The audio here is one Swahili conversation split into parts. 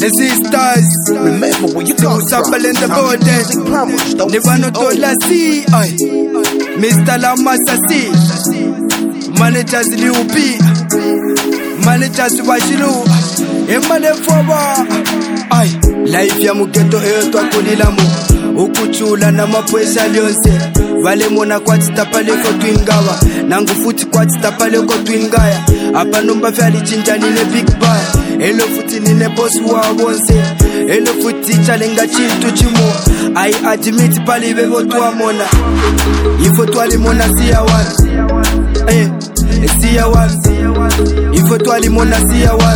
sisters, remember where you come from. in the border. Never no told la see. Mr. Lamasa see. Managers Liupi. Managers Washilu. Emane Foba. Life ya mugeto eto akulilamo. Ukuchula na mapwesa lyonse. Vale mona kwa titapale ko twingawa. Nangu futi kwa titapale ko twingaya. Apa numba fyali chinja nine big bar. Elo futi nine boss wa wonse. Elo futi chalenga chintu chimo. I admit pali vevo tuwa mona. Ifo tuwali mona siya wan. Siya wan. Ifo tuwali mona siya wan.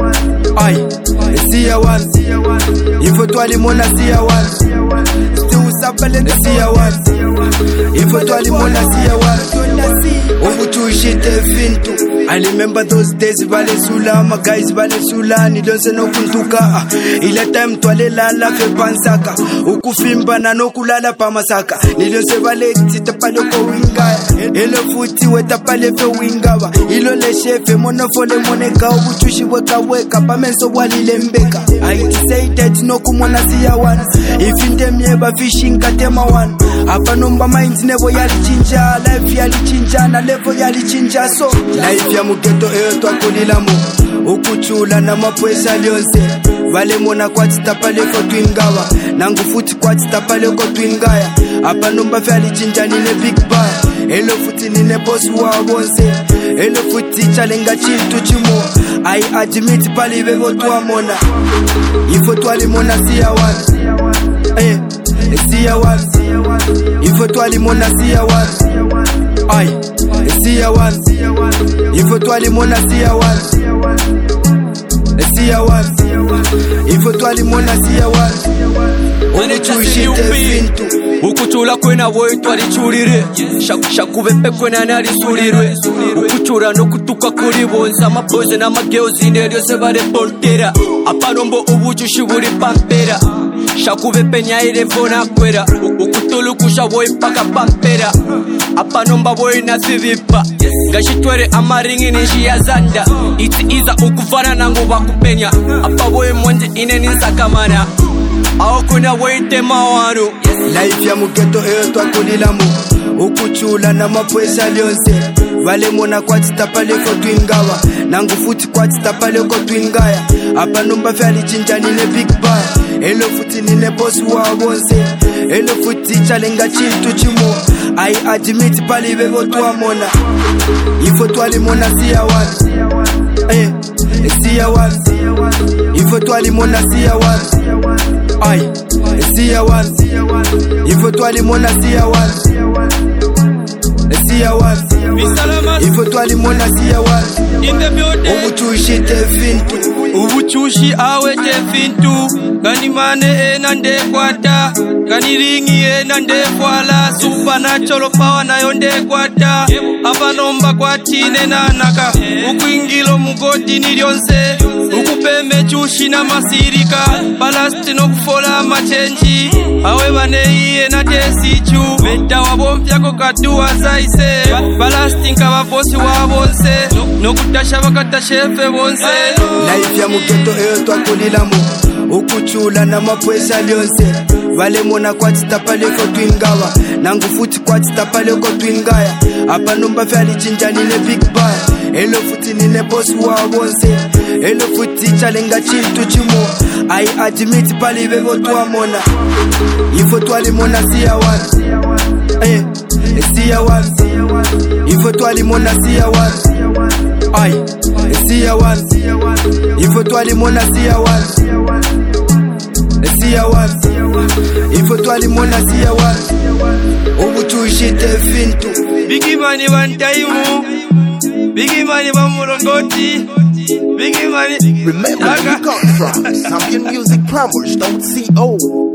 Siya wan. Ifo tuwali mona siya wan. Sapalende siya wan. Ifo tuwali mona siya wan. Ubuchushite fintu. I remember those days vale sula. My guys vale sula. Nidonse no kuntuka. Ile time twale lala fe pansaka. Ukufimba na no kulala pa masaka. Nidonse vale tita pale ko wingaya. Elo futi weta pale fe wingawa. Ilo le shefe monofole moneka. Ubuchushi weka pa menso wali lembeka. I say that no kumona siya wan. Ifinde mieba fishing katema wan. Apa numba minds never yali chinja. Life yali chinja na level yali chinja. So life ya mugeto eto akulilamo. Ukuchula na mapwesa lyonse. Vale mona kwa titapale ko twingawa. Nangu futi kwa titapale ko twingaya. Apa numba fyali chinja nine big bar. Elo futi nine boss wa wonse. Elo futi chalenga chintu chimo. I admit pali vevo tuwa mona. Ifo tuwali mona siya wan. Siya wan. Ifo tuwali mona siya wan. Siya wan. Ifo tuwali mona siya wan. Siya wan. Ifo tuwali mona siya wan. Ubuchushite fintu. Ukuchula kwena woy twalichulire. Shakubepe kwena nalisulirwe. Ukuchura no kutuka kuri bonza. Amapoze na mageuzi lyose bale pontera. Aparombo ubuchushi buri pampera. Shakubepe nyaire fona kwera. Ukutulukusha woy paka pampera. Apanomba woy na sivipa. Gashitwere amaringi nishi ya zanda. Iti iza ukufana nangu bakupenya. Apa woy mwanje ine ninsakamana. Aho kuna woyite mawanu. Life ya mugeto eto akulilamo. Ukuchula na mapwesa lyonse. Vale mona kwa titapale ko twingawa. Nangu futi kwa titapale ko twingaya. Apa numba fyali chinja nine big bar. Elo futi nine boss wa wonse. Elo futi chalenga chintu chimo. I admit pali vevo tuwa mona. Ifo tuwali mona siya wan. Siya wan. Ifo tuwali mona siya wan. Siya wan. Ifo tuwali mona siya wan. Siya wan. Ifo tuwali mona siya wan. Ubuchushi te fintu. Ubuchushi awe te fintu. Gani mane nande kwata. Gani ringi nande kwala. Supernatural power na yonde kwata. Apa nomba kwa tine nanaka. Ukuingilo mugoti nilionse. Ukupeme chushi na masirika. Balasti no kufola machenji. Awe bane na tesichu. Veta wabompya kokatua zaise. Balasti nka wabosi wabonse. No kutasha wakata shefe bonse. Life ya mugeto eto akulilamo. Ukuchula na mapwesa lyonse. Vale mona kwa titapale ko twingawa. Nangu futi kwa titapale ko twingaya. Apa numba fyali chinja nine big bar. Elo futi nine boss wa wonse. Elo futi chalenga chintu chimo. I admit pali vevo tuwa mona. Ifo tuwali mona siya wan. Siya wan. Ifo tuwali mona siya wan. Siya wan. Ifo tuwali mona siya wan. Siya wan. Ifo tuwali mona siya wan. Ubuchushite fintu. Bigi mani bantaimu. Bigi mani bamurongoti. Bigi mani. Remember where you come from. Zambian Music Promos.co.